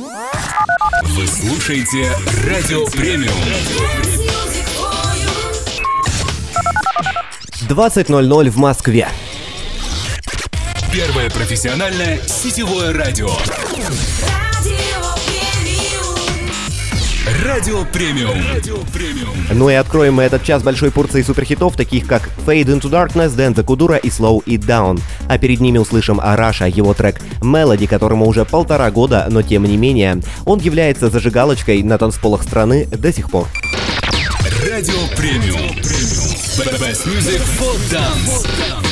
Вы слушаете Радио Премиум. 20:00 в Москве. Первое профессиональное сетевое радио. Радио Премиум. Ну и откроем мы этот час большой порцией суперхитов, таких как Fade Into Darkness, Денза Кудура и Slow It Down. А перед ними услышим Араша, его трек Melody, которому уже 1,5 года, но тем не менее, он является зажигалочкой на танцполах страны до сих пор. Радио Премиум. Best music for dance.